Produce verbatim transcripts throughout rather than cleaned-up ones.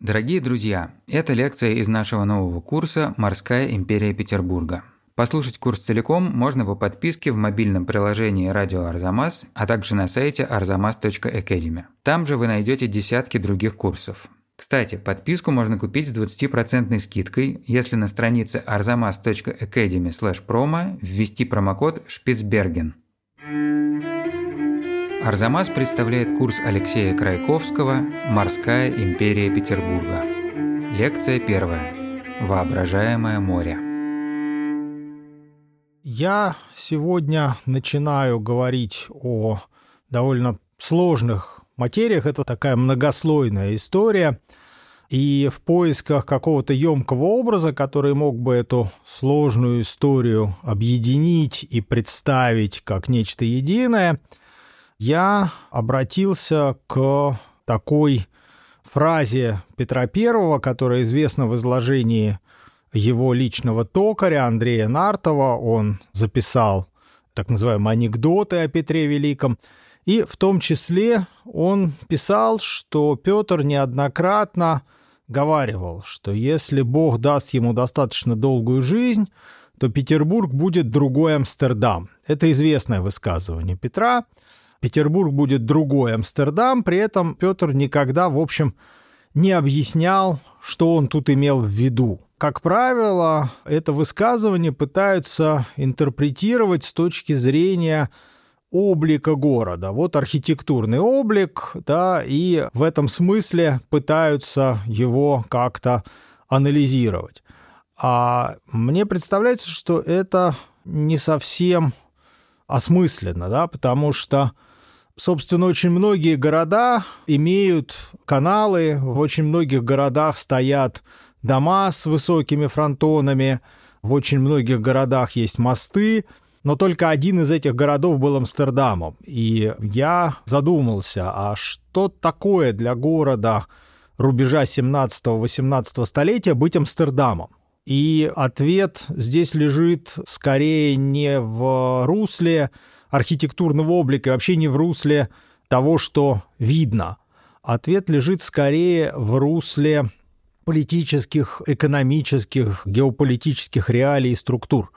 Дорогие друзья, это лекция из нашего нового курса «Морская империя Петербурга». Послушать курс целиком можно по подписке в мобильном приложении «Радио Арзамас», а также на сайте арзамас точка академи. Там же вы найдете десятки других курсов. Кстати, подписку можно купить с двадцатипроцентной скидкой, если на странице арзамас точка академи слэш промо ввести промокод «Шпицберген». Арзамас представляет курс Алексея Крайковского «Морская империя Петербурга». Лекция первая. Воображаемое море. Я сегодня начинаю говорить о довольно сложных материях. Это такая многослойная история. И в поисках какого-то емкого образа, который мог бы эту сложную историю объединить и представить как нечто единое, я обратился к такой фразе Петра Первого, которая известна в изложении его личного токаря Андрея Нартова. Он записал так называемые анекдоты о Петре Великом. И в том числе он писал, что Петр неоднократно говаривал, что если Бог даст ему достаточно долгую жизнь, то Петербург будет другой Амстердам. Это известное высказывание Петра. Петербург будет другой Амстердам, при этом Петр никогда, в общем, не объяснял, что он тут имел в виду. Как правило, это высказывание пытаются интерпретировать с точки зрения облика города. Вот архитектурный облик, да, и в этом смысле пытаются его как-то анализировать. А мне представляется, что это не совсем осмысленно, да, потому что, собственно, очень многие города имеют каналы, в очень многих городах стоят дома с высокими фронтонами, в очень многих городах есть мосты, но только один из этих городов был Амстердамом. И я задумался, а что такое для города рубежа семнадцатого-восемнадцатого столетия быть Амстердамом? И ответ здесь лежит скорее не в русле архитектурного облика, вообще не в русле того, что видно. Ответ лежит скорее в русле политических, экономических, геополитических реалий и структур.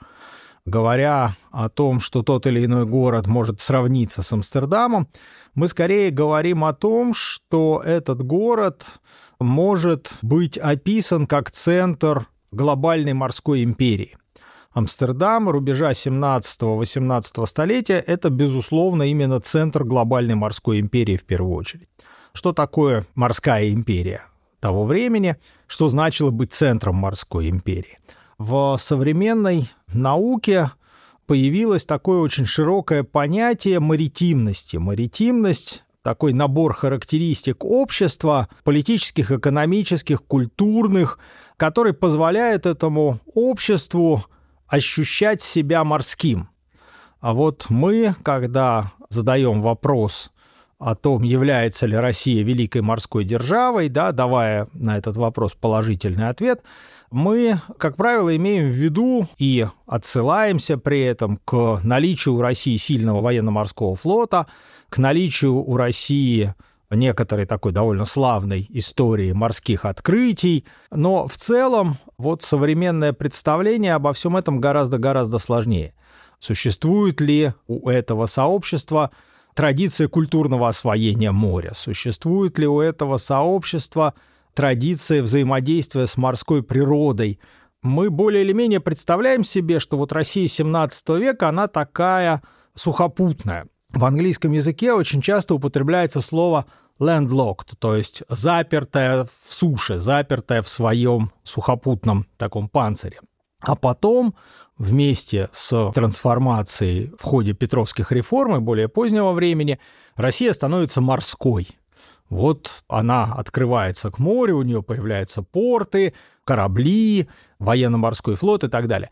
Говоря о том, что тот или иной город может сравниться с Амстердамом, мы скорее говорим о том, что этот город может быть описан как центр глобальной морской империи. Амстердам рубежа семнадцатого-восемнадцатого столетия – это, безусловно, именно центр глобальной морской империи в первую очередь. Что такое морская империя того времени? Что значило быть центром морской империи? В современной науке появилось такое очень широкое понятие маритимности. Маритимность – такой набор характеристик общества, политических, экономических, культурных, который позволяет этому обществу ощущать себя морским. А вот мы, когда задаем вопрос о том, является ли Россия великой морской державой, да, давая на этот вопрос положительный ответ, мы, как правило, имеем в виду и отсылаемся при этом к наличию у России сильного военно-морского флота, к наличию у России некоторой такой довольно славной истории морских открытий. Но в целом вот современное представление обо всем этом гораздо-гораздо сложнее. Существует ли у этого сообщества традиция культурного освоения моря? Существует ли у этого сообщества традиция взаимодействия с морской природой? Мы более или менее представляем себе, что вот Россия семнадцатого века, она такая сухопутная. В английском языке очень часто употребляется слово landlocked, то есть запертая в суше, запертая в своем сухопутном таком панцире. А потом вместе с трансформацией в ходе Петровских реформ и более позднего времени Россия становится морской. Вот она открывается к морю, у нее появляются порты, корабли, военно-морской флот и так далее.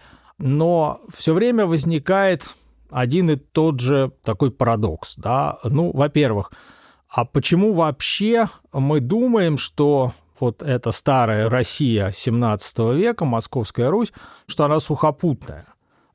Но все время возникает один и тот же такой парадокс. Да? Ну, во-первых, а почему вообще мы думаем, что вот эта старая Россия семнадцатого века, Московская Русь, что она сухопутная?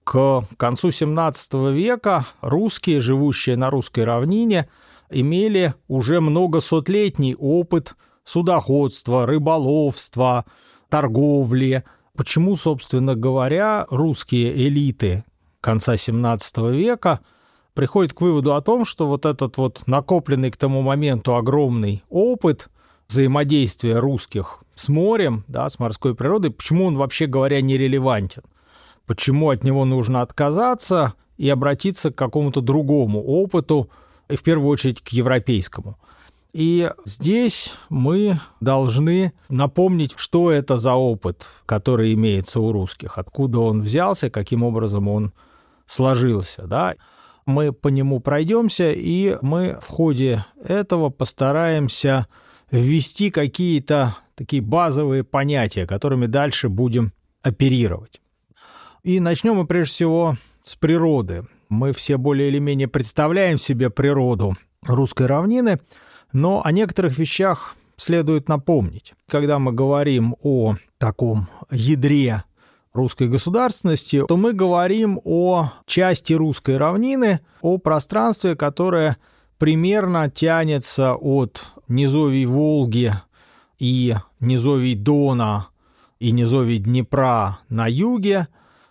К концу семнадцатого века русские, живущие на русской равнине, имели уже многосотлетний опыт судоходства, рыболовства, торговли. Почему, собственно говоря, русские элиты конца семнадцатого века приходят к выводу о том, что вот этот вот накопленный к тому моменту огромный опыт взаимодействия русских с морем, да, с морской природой, почему он, вообще говоря, нерелевантен? Почему от него нужно отказаться и обратиться к какому-то другому опыту, и в первую очередь к европейскому? И здесь мы должны напомнить, что это за опыт, который имеется у русских, откуда он взялся, каким образом он сложился. Да? Мы по нему пройдемся, и мы в ходе этого постараемся ввести какие-то такие базовые понятия, которыми дальше будем оперировать. И начнем мы прежде всего с природы. Мы все более или менее представляем себе природу русской равнины, но о некоторых вещах следует напомнить. Когда мы говорим о таком ядре русской государственности, то мы говорим о части русской равнины, о пространстве, которое примерно тянется от низовий Волги и низовий Дона и низовий Днепра на юге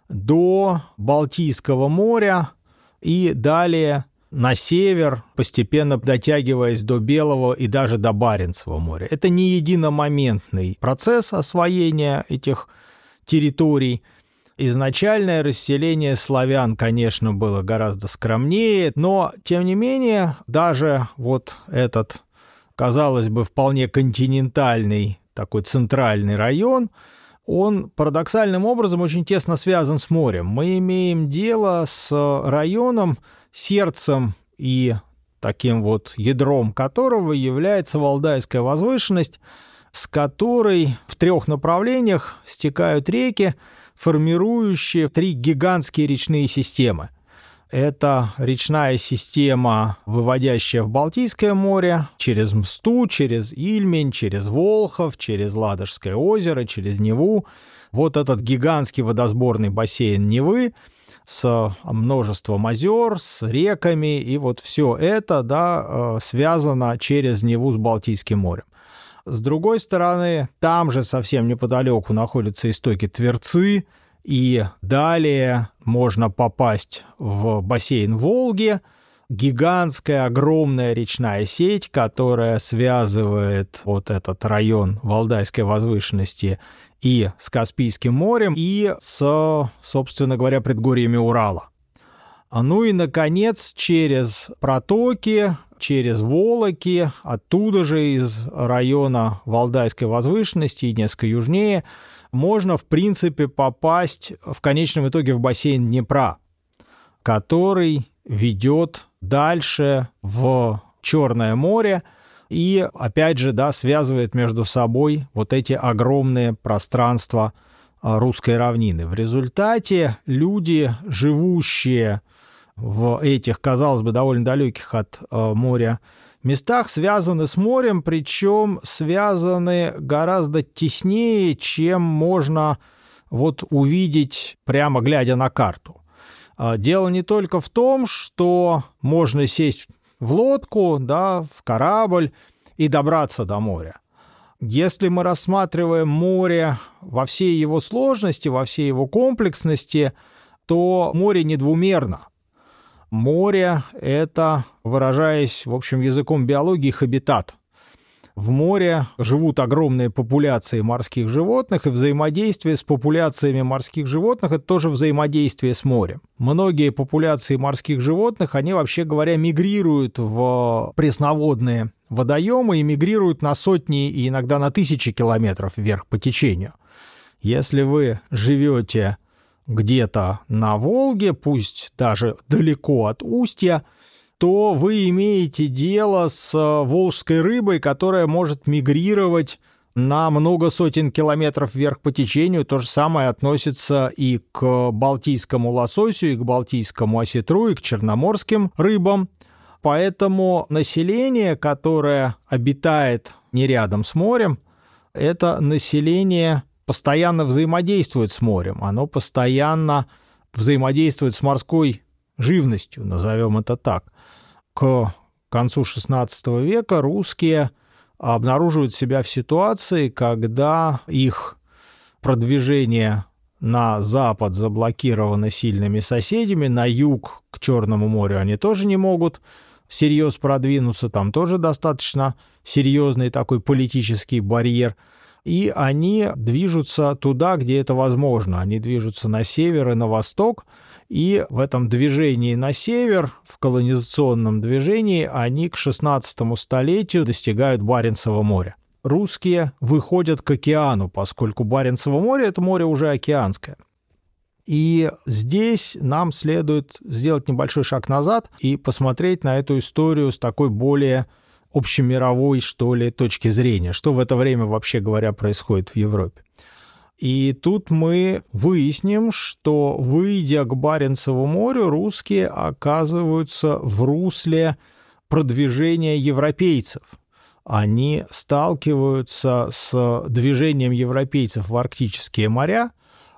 до Балтийского моря и далее на север, постепенно дотягиваясь до Белого и даже до Баренцева моря. Это не единомоментный процесс освоения этих территорий. Изначальное расселение славян, конечно, было гораздо скромнее, но, тем не менее, даже вот этот, казалось бы, вполне континентальный такой центральный район, он парадоксальным образом очень тесно связан с морем. Мы имеем дело с районом, сердцем и таким вот ядром которого является Валдайская возвышенность, с которой в трех направлениях стекают реки, формирующие три гигантские речные системы. Это речная система, выводящая в Балтийское море через Мсту, через Ильмень, через Волхов, через Ладожское озеро, через Неву. Вот этот гигантский водосборный бассейн Невы с множеством озер, с реками, и вот все это, да, связано через Неву с Балтийским морем. С другой стороны, там же совсем неподалеку находятся истоки Тверцы, и далее можно попасть в бассейн Волги, гигантская, огромная речная сеть, которая связывает вот этот район Валдайской возвышенности и с Каспийским морем, и с, собственно говоря, предгорьями Урала. Ну и, наконец, через протоки, через Волоки, оттуда же из района Валдайской возвышенности и несколько южнее, можно, в принципе, попасть в конечном итоге в бассейн Днепра, который ведет дальше в Черное море и, опять же, да, связывает между собой вот эти огромные пространства русской равнины. В результате люди, живущие в этих, казалось бы, довольно далеких от моря местах, связаны с морем, причем связаны гораздо теснее, чем можно вот увидеть, прямо глядя на карту. Дело не только в том, что можно сесть в лодку, да, в корабль и добраться до моря. Если мы рассматриваем море во всей его сложности, во всей его комплексности, то море не двумерно. Море — это, выражаясь, в общем, языком биологии, хабитат. В море живут огромные популяции морских животных, и взаимодействие с популяциями морских животных — это тоже взаимодействие с морем. Многие популяции морских животных, они, вообще говоря, мигрируют в пресноводные водоемы и мигрируют на сотни и иногда на тысячи километров вверх по течению. Если вы живете где-то на Волге, пусть даже далеко от устья, то вы имеете дело с волжской рыбой, которая может мигрировать на много сотен километров вверх по течению. То же самое относится и к балтийскому лососю, и к балтийскому осетру, и к черноморским рыбам. Поэтому население, которое обитает не рядом с морем, это население постоянно взаимодействует с морем, оно постоянно взаимодействует с морской живностью, назовем это так. К концу шестнадцатого века русские обнаруживают себя в ситуации, когда их продвижение на запад заблокировано сильными соседями, на юг к Черному морю они тоже не могут всерьез продвинуться, там тоже достаточно серьезный такой политический барьер, и они движутся туда, где это возможно. Они движутся на север и на восток, и в этом движении на север, в колонизационном движении, они к шестнадцатому столетию достигают Баренцева моря. Русские выходят к океану, поскольку Баренцево море – это море уже океанское. И здесь нам следует сделать небольшой шаг назад и посмотреть на эту историю с такой более общемировой, что ли, точки зрения, что в это время, вообще говоря, происходит в Европе. И тут мы выясним, что, выйдя к Баренцеву морю, русские оказываются в русле продвижения европейцев. Они сталкиваются с движением европейцев в арктические моря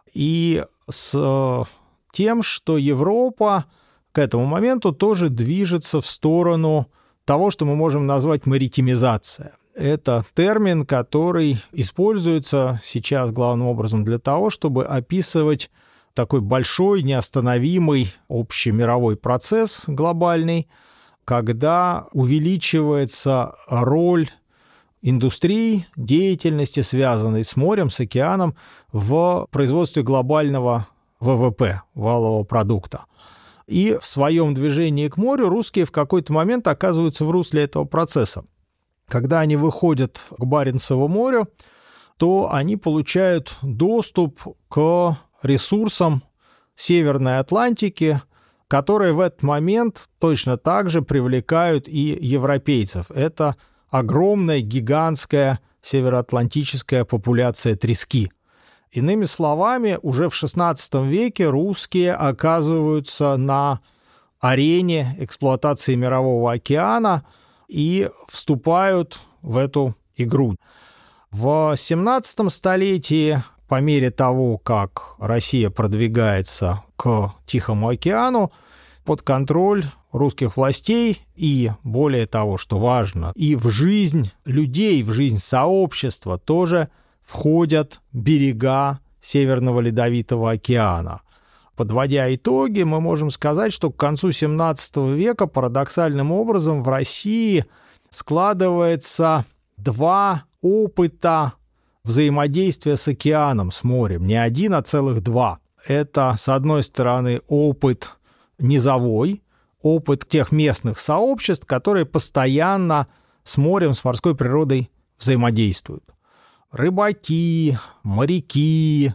и с тем, что Европа к этому моменту тоже движется в сторону того, что мы можем назвать маритимизация. Это термин, который используется сейчас главным образом для того, чтобы описывать такой большой, неостановимый общемировой процесс глобальный, когда увеличивается роль индустрии, деятельности, связанной с морем, с океаном, в производстве глобального вэ вэ пэ, валового продукта. И в своем движении к морю русские в какой-то момент оказываются в русле этого процесса. Когда они выходят к Баренцеву морю, то они получают доступ к ресурсам Северной Атлантики, которые в этот момент точно так же привлекают и европейцев. Это огромная, гигантская североатлантическая популяция трески. Иными словами, уже в шестнадцатом веке русские оказываются на арене эксплуатации Мирового океана и вступают в эту игру. В семнадцатом столетии, по мере того, как Россия продвигается к Тихому океану, под контроль русских властей и, более того, что важно, и в жизнь людей, в жизнь сообщества тоже входят берега Северного Ледовитого океана. Подводя итоги, мы можем сказать, что к концу семнадцатого века парадоксальным образом в России складывается два опыта взаимодействия с океаном, с морем. Не один, а целых два. Это, с одной стороны, опыт низовой, опыт тех местных сообществ, которые постоянно с морем, с морской природой взаимодействуют. Рыбаки, моряки,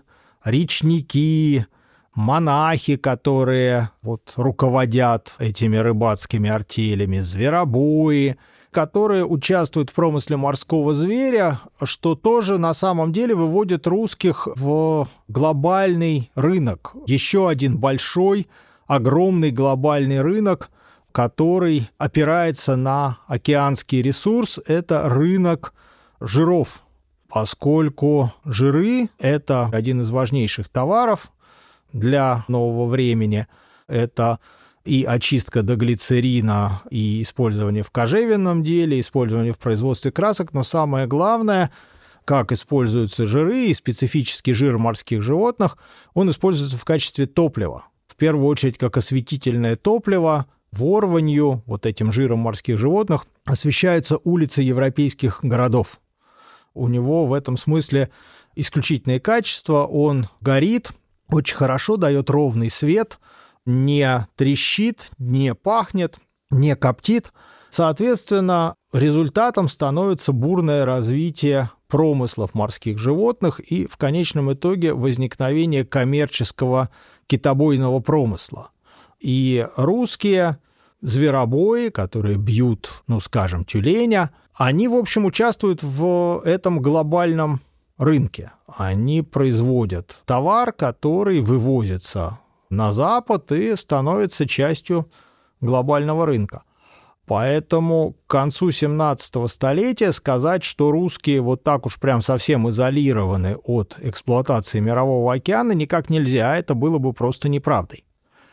речники, монахи, которые вот руководят этими рыбацкими артелями, зверобои, которые участвуют в промысле морского зверя, что тоже на самом деле выводит русских в глобальный рынок. Еще один большой, огромный глобальный рынок, который опирается на океанский ресурс, это рынок жиров. Поскольку жиры – это один из важнейших товаров для нового времени, это и очистка до глицерина, и использование в кожевенном деле, использование в производстве красок, но самое главное, как используются жиры и специфический жир морских животных, он используется в качестве топлива. В первую очередь как осветительное топливо, ворванью, вот этим жиром морских животных, освещаются улицы европейских городов. У него в этом смысле исключительные качества, он горит, очень хорошо дает ровный свет, не трещит, не пахнет, не коптит. Соответственно, результатом становится бурное развитие промыслов морских животных и в конечном итоге возникновение коммерческого китобойного промысла. И русские зверобои, которые бьют, ну, скажем, тюленя, они, в общем, участвуют в этом глобальном рынке. Они производят товар, который вывозится на Запад и становится частью глобального рынка. Поэтому к концу семнадцатого столетия сказать, что русские вот так уж прям совсем изолированы от эксплуатации Мирового океана, никак нельзя, это было бы просто неправдой.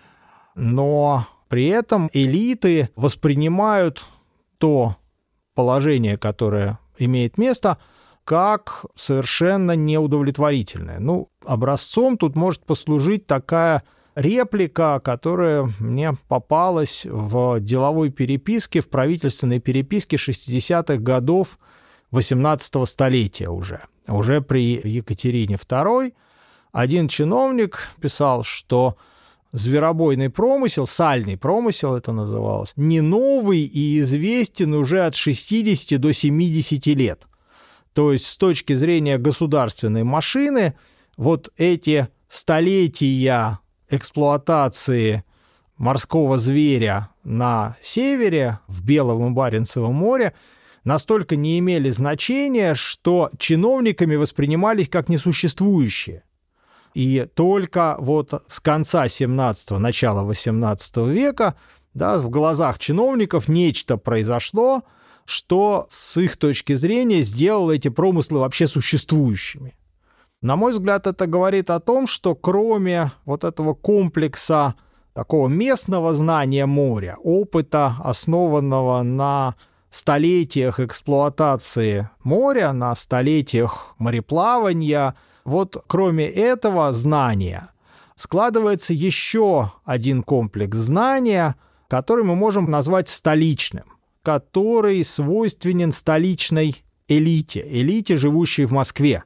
Но при этом элиты воспринимают то положение, которое имеет место, как совершенно неудовлетворительное. Ну, образцом тут может послужить такая реплика, которая мне попалась в деловой переписке, в правительственной переписке шестидесятых годов восемнадцатого столетия уже. Уже при Екатерине второй один чиновник писал, что зверобойный промысел, сальный промысел это называлось, не новый и известен уже от шестидесяти до семидесяти лет. То есть с точки зрения государственной машины вот эти столетия эксплуатации морского зверя на севере, в Белом и Баренцевом море, настолько не имели значения, что чиновниками воспринимались как несуществующие. И только вот с конца семнадцатого, начала восемнадцатого века, да, в глазах чиновников нечто произошло, что с их точки зрения сделало эти промыслы вообще существующими. На мой взгляд, это говорит о том, что кроме вот этого комплекса такого местного знания моря, опыта, основанного на столетиях эксплуатации моря, на столетиях мореплавания, вот кроме этого знания складывается еще один комплекс знания, который мы можем назвать столичным, который свойственен столичной элите, элите, живущей в Москве.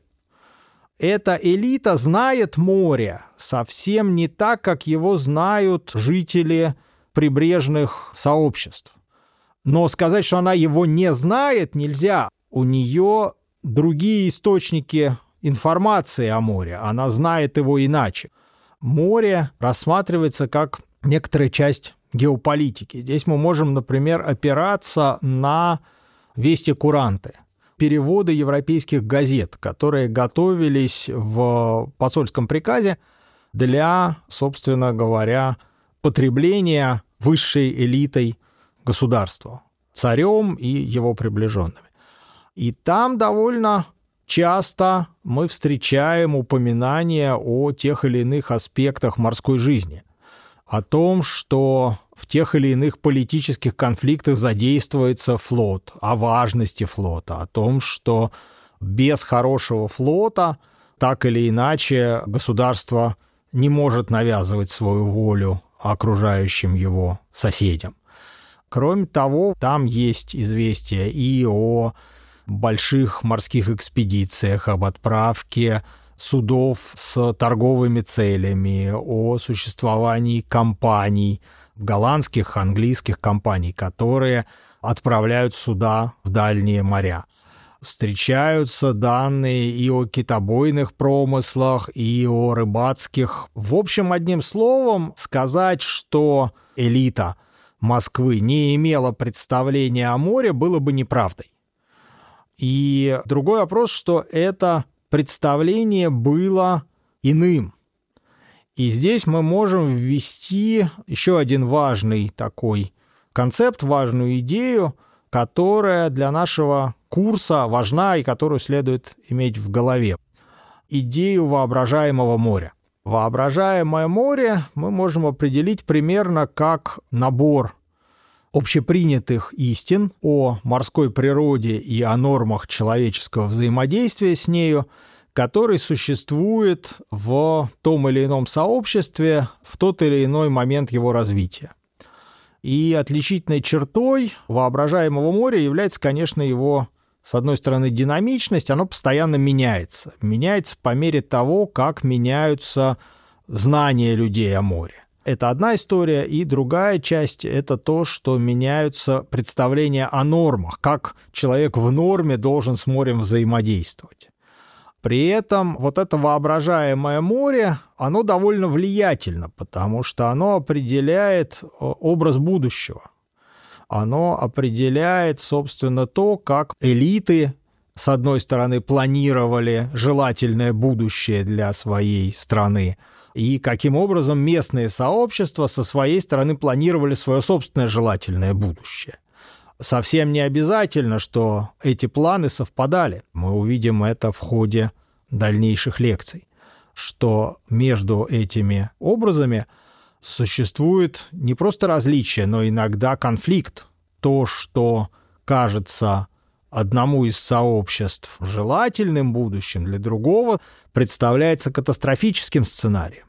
Эта элита знает море совсем не так, как его знают жители прибрежных сообществ. Но сказать, что она его не знает, нельзя. У нее другие источники информации о море. Она знает его иначе. Море рассматривается как некоторая часть геополитики. Здесь мы можем, например, опираться на вести куранты, переводы европейских газет, которые готовились в посольском приказе для, собственно говоря, потребления высшей элитой государства, царем и его приближенными. И там довольно часто мы встречаем упоминания о тех или иных аспектах морской жизни, о том, что в тех или иных политических конфликтах задействуется флот, о важности флота, о том, что без хорошего флота так или иначе государство не может навязывать свою волю окружающим его соседям. Кроме того, там есть известия и о больших морских экспедициях, об отправке судов с торговыми целями, о существовании компаний, голландских, английских компаний, которые отправляют суда в дальние моря. Встречаются данные и о китобойных промыслах, и о рыбацких. В общем, одним словом, сказать, что элита Москвы не имела представления о море, было бы неправдой. И другой вопрос, что это представление было иным. И здесь мы можем ввести еще один важный такой концепт, важную идею, которая для нашего курса важна и которую следует иметь в голове. Идею воображаемого моря. Воображаемое море мы можем определить примерно как набор общепринятых истин о морской природе и о нормах человеческого взаимодействия с нею, который существует в том или ином сообществе в тот или иной момент его развития. И отличительной чертой воображаемого моря является, конечно, его, с одной стороны, динамичность, оно постоянно меняется. Меняется по мере того, как меняются знания людей о море. Это одна история, и другая часть – это то, что меняются представления о нормах, как человек в норме должен с морем взаимодействовать. При этом вот это воображаемое море, оно довольно влиятельно, потому что оно определяет образ будущего. Оно определяет, собственно, то, как элиты, с одной стороны, планировали желательное будущее для своей страны, и каким образом местные сообщества со своей стороны планировали свое собственное желательное будущее. Совсем не обязательно, что эти планы совпадали. Мы увидим это в ходе дальнейших лекций, что между этими образами существует не просто различие, но иногда конфликт. То, что кажется одному из сообществ желательным будущим, для другого представляется катастрофическим сценарием.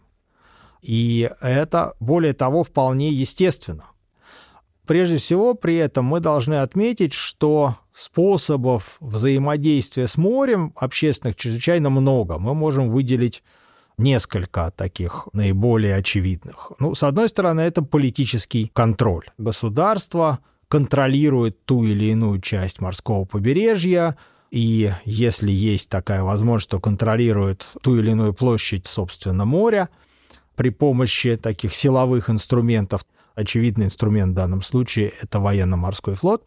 И это, более того, вполне естественно. Прежде всего, при этом мы должны отметить, что способов взаимодействия с морем общественных чрезвычайно много. Мы можем выделить несколько таких наиболее очевидных. Ну, с одной стороны, это политический контроль. Государство контролирует ту или иную часть морского побережья, и если есть такая возможность, то контролирует ту или иную площадь, собственно, моря при помощи таких силовых инструментов. Очевидный инструмент в данном случае – это военно-морской флот.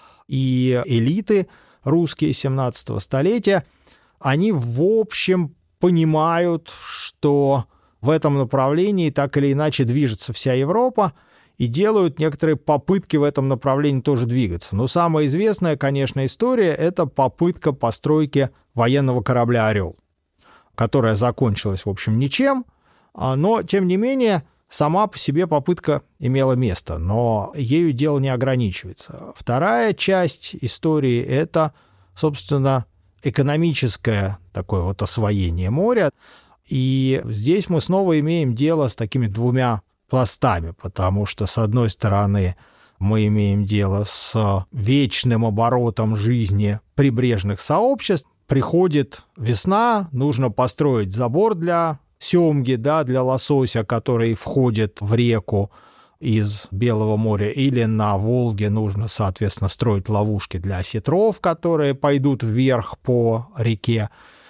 И элиты русские семнадцатого столетия, они, в общем, понимают, что в этом направлении так или иначе движется вся Европа, и делают некоторые попытки в этом направлении тоже двигаться. Но самая известная, конечно, история – это попытка постройки военного корабля «Орел», которая закончилась, в общем, ничем, но, тем не менее, сама по себе попытка имела место, но ею дело не ограничивается. Вторая часть истории – это, собственно, экономическое такое вот освоение моря. И здесь мы снова имеем дело с такими двумя пластами, потому что, с одной стороны, мы имеем дело с вечным оборотом жизни прибрежных сообществ. Приходит весна, нужно построить забор для семги, да, для лосося, который входит в реку из Белого моря, или на Волге нужно, соответственно, строить ловушки для осетров, которые пойдут вверх по реке.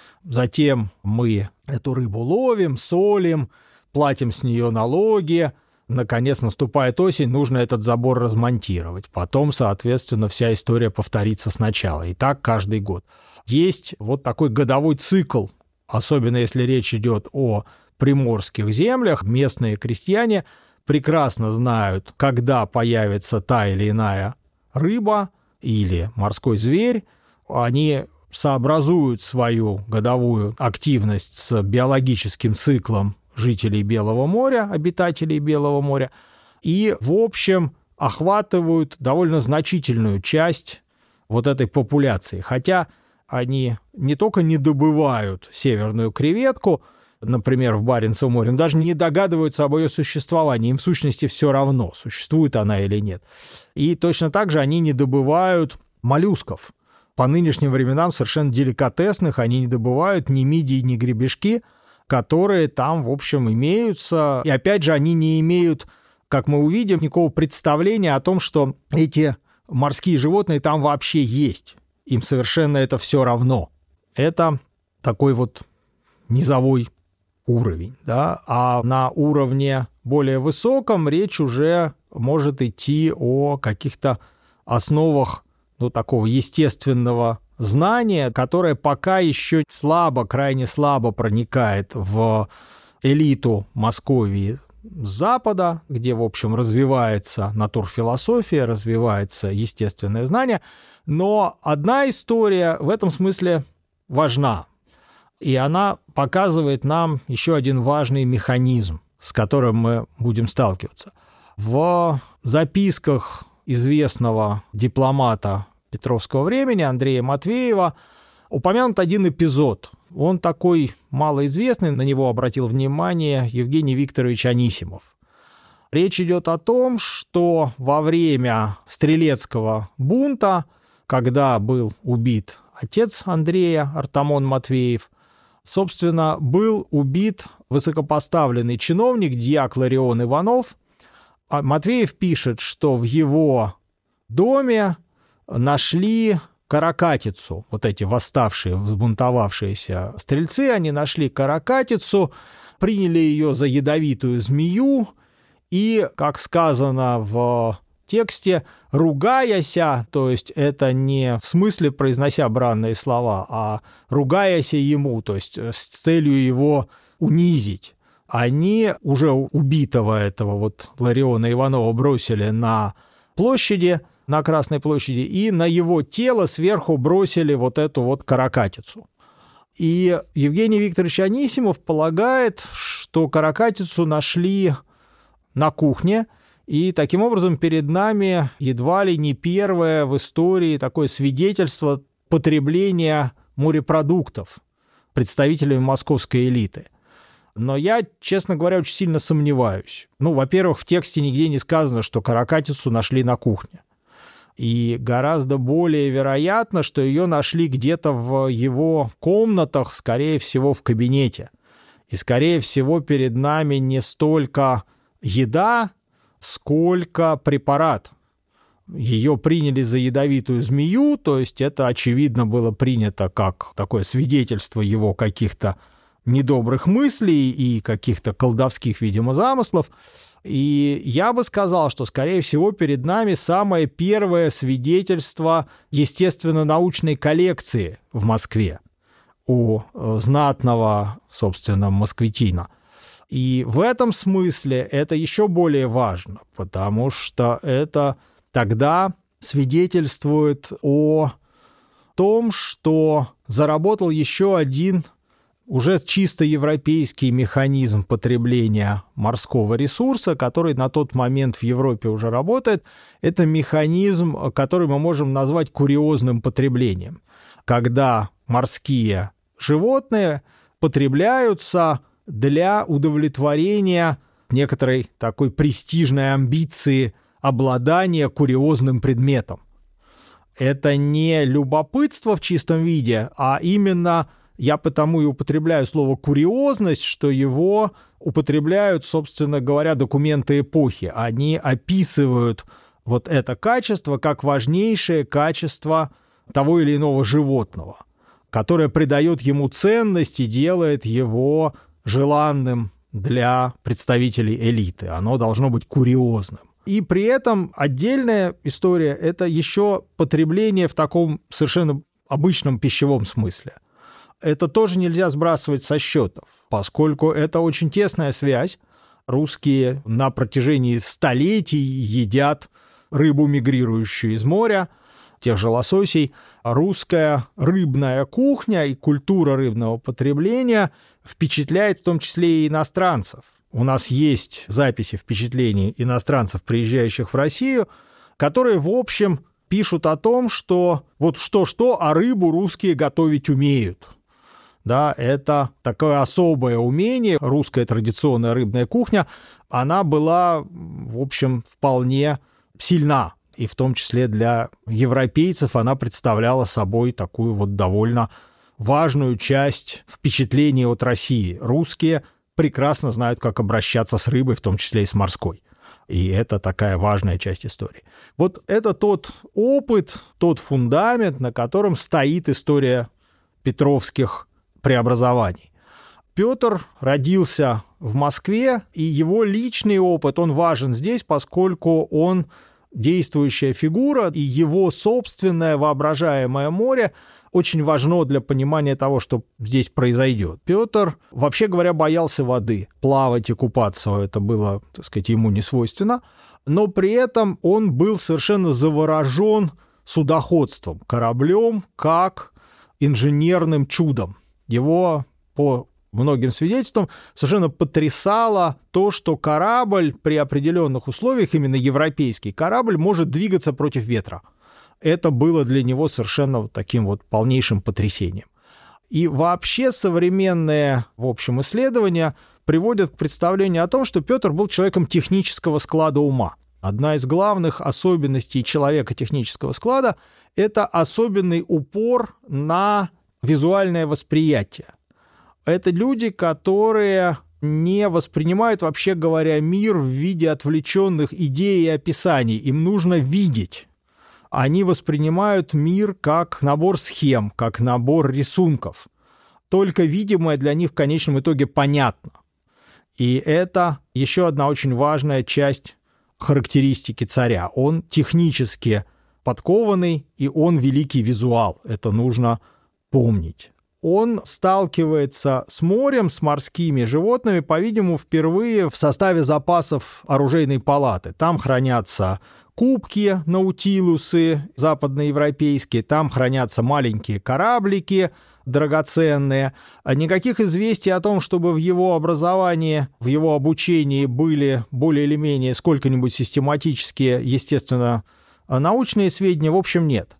Затем мы эту рыбу ловим, солим, платим с нее налоги. Наконец, наступает осень, нужно этот забор размонтировать. Потом, соответственно, вся история повторится сначала. И так каждый год. Есть вот такой годовой цикл, особенно если речь идет о приморских землях. Местные крестьяне прекрасно знают, когда появится та или иная рыба или морской зверь. Они сообразуют свою годовую активность с биологическим циклом жителей Белого моря, обитателей Белого моря, и, в общем, охватывают довольно значительную часть вот этой популяции. Хотя они не только не добывают северную креветку, например, в Баренцевом море, но даже не догадываются об ее существовании. Им в сущности все равно, существует она или нет. И точно так же они не добывают моллюсков. По нынешним временам совершенно деликатесных они не добывают ни мидии, ни гребешки, которые там, в общем, имеются. И опять же, они не имеют, как мы увидим, никакого представления о том, что эти морские животные там вообще есть. Им совершенно это все равно. Это такой вот низовой уровень, да, а на уровне более высоком речь уже может идти о каких-то основах, ну, такого естественного знания, которое пока еще слабо, крайне слабо проникает в элиту Московии с запада, где, в общем, развивается натурфилософия, развивается естественное знание. Но одна история в этом смысле важна. И она показывает нам еще один важный механизм, с которым мы будем сталкиваться. В записках известного дипломата петровского времени Андрея Матвеева упомянут один эпизод. Он такой малоизвестный, на него обратил внимание Евгений Викторович Анисимов. Речь идет о том, что во время стрелецкого бунта, когда был убит отец Андрея, Артамон Матвеев, собственно, был убит высокопоставленный чиновник дьяк Ларион Иванов. А Матвеев пишет, что в его доме нашли каракатицу. Вот эти восставшие, взбунтовавшиеся стрельцы, они нашли каракатицу, приняли ее за ядовитую змею и, как сказано в тексте, ругаяся, то есть это не в смысле произнося бранные слова, а ругаяся ему, то есть с целью его унизить, они уже убитого этого вот Лариона Иванова бросили на площади, на Красной площади, и на его тело сверху бросили вот эту вот каракатицу. И Евгений Викторович Анисимов полагает, что каракатицу нашли на кухне, И таким образом перед нами едва ли не первое в истории такое свидетельство потребления морепродуктов представителями московской элиты. Но я, честно говоря, очень сильно сомневаюсь. Ну, во-первых, в тексте нигде не сказано, что каракатицу нашли на кухне. И гораздо более вероятно, что ее нашли где-то в его комнатах, скорее всего, в кабинете. И, скорее всего, перед нами не столько еда, сколько препарат. Ее приняли за ядовитую змею, то есть это, очевидно, было принято как такое свидетельство его каких-то недобрых мыслей и каких-то колдовских, видимо, замыслов. И я бы сказал, что, скорее всего, перед нами самое первое свидетельство естественно-научной коллекции в Москве у знатного, собственно, москвитина. И в этом смысле это еще более важно, потому что это тогда свидетельствует о том, что заработал еще один уже чисто европейский механизм потребления морского ресурса, который на тот момент в Европе уже работает. Это механизм, который мы можем назвать куриозным потреблением, когда морские животные потребляются для удовлетворения некоторой такой престижной амбиции обладания куриозным предметом. Это не любопытство в чистом виде, а именно, я потому и употребляю слово «куриозность», что его употребляют, собственно говоря, документы эпохи. Они описывают вот это качество как важнейшее качество того или иного животного, которое придает ему ценность и делает его желанным для представителей элиты. Оно должно быть куриозным. И при этом отдельная история – это еще потребление в таком совершенно обычном пищевом смысле. Это тоже нельзя сбрасывать со счетов, поскольку это очень тесная связь. Русские на протяжении столетий едят рыбу, мигрирующую из моря, тех же лососей. Русская рыбная кухня и культура рыбного потребления впечатляет в том числе и иностранцев. У нас есть записи впечатлений иностранцев, приезжающих в Россию, которые, в общем, пишут о том, что вот что-что, а рыбу русские готовить умеют. Да, это такое особое умение, русская традиционная рыбная кухня, она была, в общем, вполне сильна. И в том числе для европейцев она представляла собой такую вот довольно важную часть впечатлений от России. Русские прекрасно знают, как обращаться с рыбой, в том числе и с морской. И это такая важная часть истории. Вот это тот опыт, тот фундамент, на котором стоит история петровских преобразований. Петр родился в Москве, и его личный опыт, он важен здесь, поскольку он действующая фигура, и его собственное воображаемое море очень важно для понимания того, что здесь произойдет. Петр, вообще говоря, боялся воды. Плавать и купаться это было, так сказать, ему не свойственно. Но при этом он был совершенно заворожен судоходством, кораблем, как инженерным чудом. Его, по многим свидетельствам, совершенно потрясало то, что корабль при определенных условиях, именно европейский корабль, может двигаться против ветра. Это было для него совершенно вот таким вот полнейшим потрясением. И вообще современные, в общем, исследования приводят к представлению о том, что Петр был человеком технического склада ума. Одна из главных особенностей человека технического склада – это особенный упор на визуальное восприятие. Это люди, которые не воспринимают, вообще говоря, мир в виде отвлеченных идей и описаний. Им нужно видеть. Они воспринимают мир как набор схем, как набор рисунков. Только видимое для них в конечном итоге понятно. И это еще одна очень важная часть характеристики царя. Он технически подкованный, и он великий визуал. Это нужно помнить. Он сталкивается с морем, с морскими животными, по-видимому, впервые в составе запасов оружейной палаты. Там хранятся кубки, наутилусы западноевропейские, там хранятся маленькие кораблики, драгоценные. Никаких известий о том, чтобы в его образовании, в его обучении были более или менее сколько-нибудь систематические, естественно, научные сведения, в общем, нет.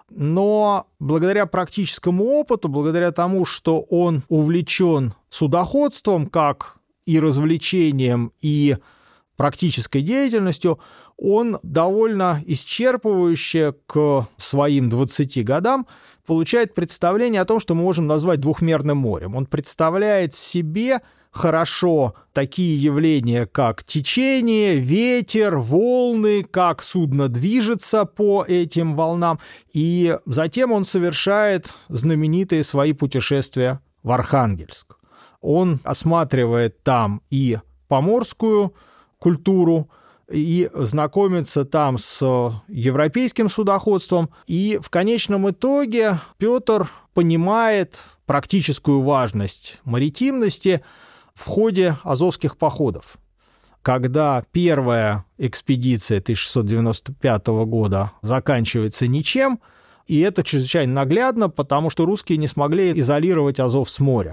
Но благодаря практическому опыту, благодаря тому, что он увлечен судоходством как и развлечением, и практической деятельностью, он довольно исчерпывающе к своим двадцати годам получает представление о том, что мы можем назвать двухмерным морем. Он представляет себе хорошо такие явления, как течение, ветер, волны, как судно движется по этим волнам. И затем он совершает знаменитые свои путешествия в Архангельск. Он осматривает там и поморскую культуру, и знакомится там с европейским судоходством. И в конечном итоге Петр понимает практическую важность маритимности в ходе азовских походов. Когда первая экспедиция тысяча шестьсот девяносто пятого года заканчивается ничем, и это чрезвычайно наглядно, потому что русские не смогли изолировать Азов с моря.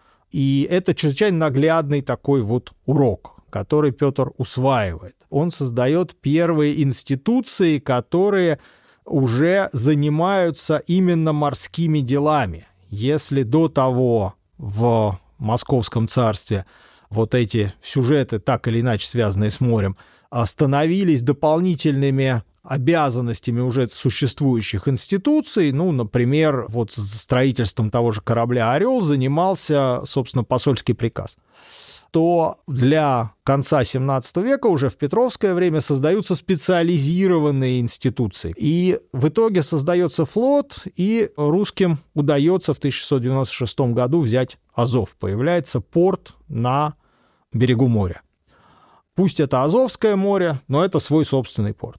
И это чрезвычайно наглядный такой вот урок, который Петр усваивает. Он создает первые институции, которые уже занимаются именно морскими делами. Если до того в Московском царстве вот эти сюжеты, так или иначе связанные с морем, становились дополнительными обязанностями уже существующих институций, ну, например, вот строительством того же корабля «Орел» занимался, собственно, посольский приказ, то для конца семнадцатого века, уже в Петровское время, создаются специализированные институции. И в итоге создается флот, и русским удается в тысяча шестьсот девяносто шестом году взять Азов. Появляется порт на берегу моря. Пусть это Азовское море, но это свой собственный порт.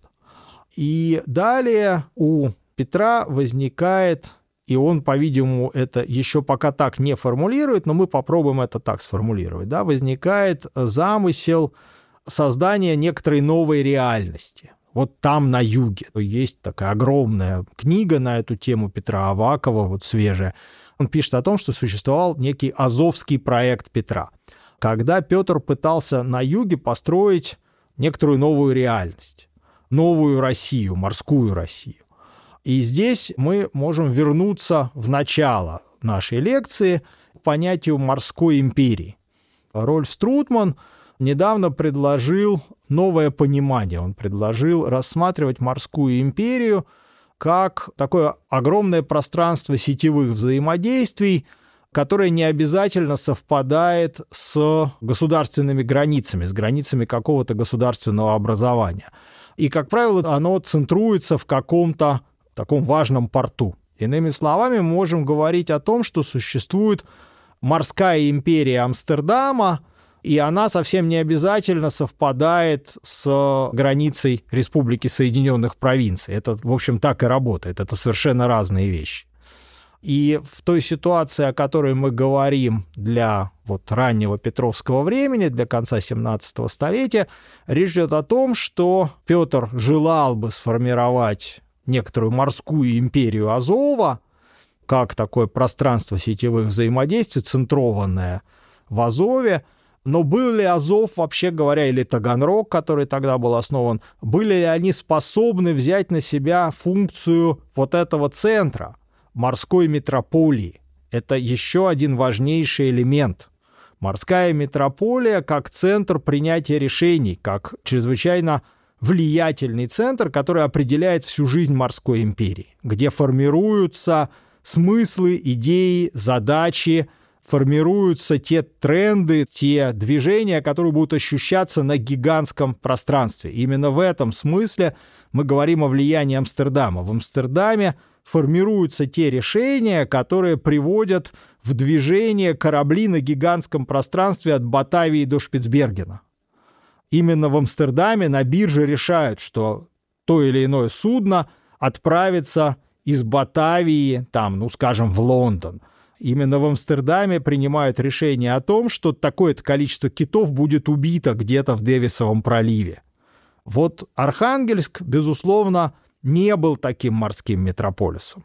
И далее у Петра возникает... И он, по-видимому, это еще пока так не формулирует, но мы попробуем это так сформулировать. Да? Возникает замысел создания некоторой новой реальности. Вот там, на юге, есть такая огромная книга на эту тему Петра Авакова, вот свежая. Он пишет о том, что существовал некий азовский проект Петра, когда Петр пытался на юге построить некоторую новую реальность, новую Россию, морскую Россию. И здесь мы можем вернуться в начало нашей лекции к понятию морской империи. Рольф Струтман недавно предложил новое понимание. Он предложил рассматривать морскую империю как такое огромное пространство сетевых взаимодействий, которое не обязательно совпадает с государственными границами, с границами какого-то государственного образования. И, как правило, оно центруется в каком-то таком важном порту. Иными словами, мы можем говорить о том, что существует морская империя Амстердама, и она совсем не обязательно совпадает с границей Республики Соединенных Провинций. Это, в общем, так и работает. Это совершенно разные вещи. И в той ситуации, о которой мы говорим для вот раннего Петровского времени, для конца семнадцатого столетия, речь идет о том, что Петр желал бы сформировать некоторую морскую империю Азова, как такое пространство сетевых взаимодействий, центрованное в Азове. Но был ли Азов, вообще говоря, или Таганрог, который тогда был основан, были ли они способны взять на себя функцию вот этого центра, морской метрополии? Это еще один важнейший элемент. Морская метрополия как центр принятия решений, как чрезвычайно влиятельный центр, который определяет всю жизнь морской империи, где формируются смыслы, идеи, задачи, формируются те тренды, те движения, которые будут ощущаться на гигантском пространстве. Именно в этом смысле мы говорим о влиянии Амстердама. В Амстердаме формируются те решения, которые приводят в движение корабли на гигантском пространстве от Батавии до Шпицбергена. Именно в Амстердаме на бирже решают, что то или иное судно отправится из Батавии, там, ну, скажем, в Лондон. Именно в Амстердаме принимают решение о том, что такое-то количество китов будет убито где-то в Дэвисовом проливе. Вот Архангельск, безусловно, не был таким морским метрополисом.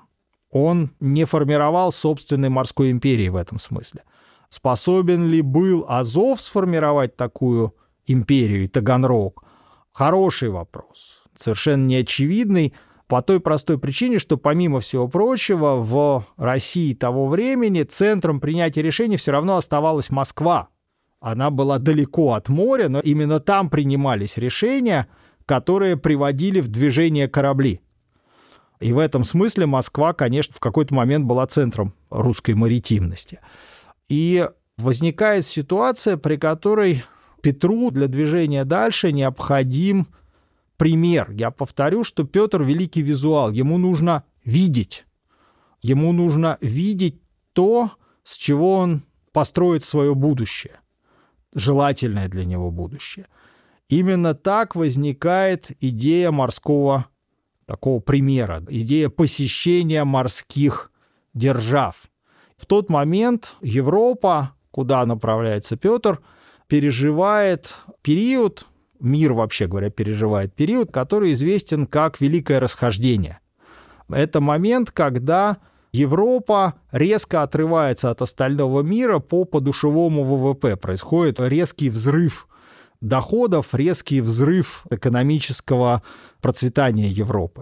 он не формировал собственной морской империи в этом смысле. Способен ли был Азов сформировать такую империю и Таганрог? Хороший вопрос, совершенно неочевидный, по той простой причине, что, помимо всего прочего, в России того времени центром принятия решений все равно оставалась Москва. Она была далеко от моря, но именно там принимались решения, которые приводили в движение корабли. И в этом смысле Москва, конечно, в какой-то момент была центром русской маритимности. И возникает ситуация, при которой Петру для движения дальше необходим пример. Я повторю, что Петр великий визуал. Ему нужно видеть. Ему нужно видеть то, с чего он построит свое будущее. Желательное для него будущее. Именно так возникает идея морского такого примера, идея посещения морских держав. В тот момент Европа, куда направляется Петр, переживает период, мир, вообще говоря, переживает период, который известен как Великое Расхождение. Это момент, когда Европа резко отрывается от остального мира по подушевому ВВП. Происходит резкий взрыв доходов, резкий взрыв экономического процветания Европы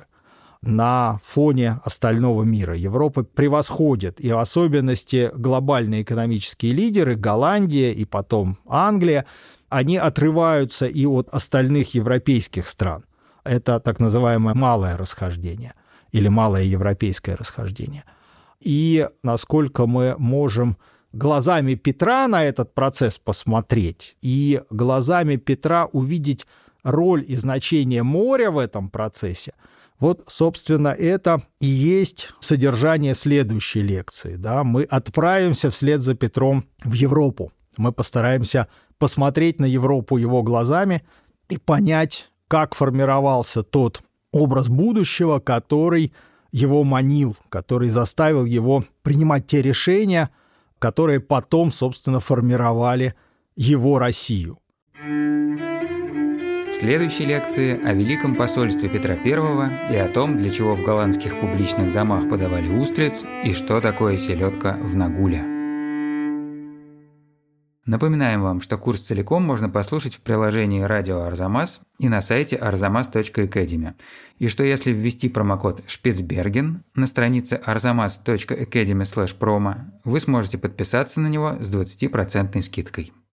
на фоне остального мира. Европа превосходит, и в особенности глобальные экономические лидеры, Голландия и потом Англия, они отрываются и от остальных европейских стран. Это так называемое малое расхождение или малое европейское расхождение. И насколько мы можем глазами Петра на этот процесс посмотреть и глазами Петра увидеть роль и значение моря в этом процессе, вот, собственно, это и есть содержание следующей лекции. Да? Мы отправимся вслед за Петром в Европу. Мы постараемся посмотреть на Европу его глазами и понять, как формировался тот образ будущего, который его манил, который заставил его принимать те решения, которые потом, собственно, формировали его Россию. В следующей лекции о Великом посольстве Петра Первого и о том, для чего в голландских публичных домах подавали устриц и что такое селедка в нагуле. Напоминаем вам, что курс целиком можно послушать в приложении «Радио Арзамас» и на сайте арзамас точка академи. И что если ввести промокод «Шпицберген» на странице арзамас точка академи слэш промо, вы сможете подписаться на него с двадцатипроцентной скидкой.